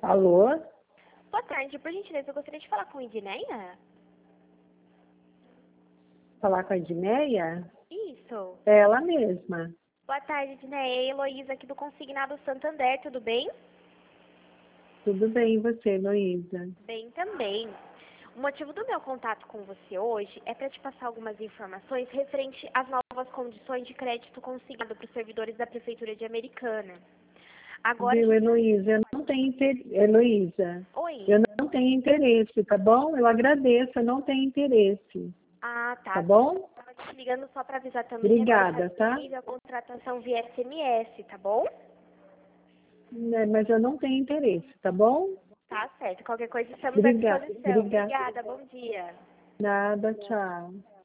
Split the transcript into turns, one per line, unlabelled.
Alô?
Boa tarde, por gentileza, eu gostaria de falar com a Edneia.
Falar com a Edneia?
Isso.
É ela mesma.
Boa tarde, Edneia. É Heloísa aqui do Consignado Santander, tudo bem?
Tudo bem, e você, Heloísa?
Bem também. O motivo do meu contato com você hoje é para te passar algumas informações referente às novas condições de crédito consignado para os servidores da Prefeitura de Americana. Agora a
Viu,
gente...
Heloísa? Eu não tenho interesse. Heloísa,
Oi.
eu não tenho interesse, tá bom? Eu agradeço, eu não tenho interesse.
Ah,
Tá
tá.
bom?
Estava te ligando só para avisar também que agora está
Obrigada, tá?
disponível a contratação via SMS, tá bom?
Mas eu não tenho interesse, tá bom?
Tá certo. Qualquer coisa estamos à
Obrigada,
disposição.
obrigada.
Obrigada, bom dia.
Nada, tchau.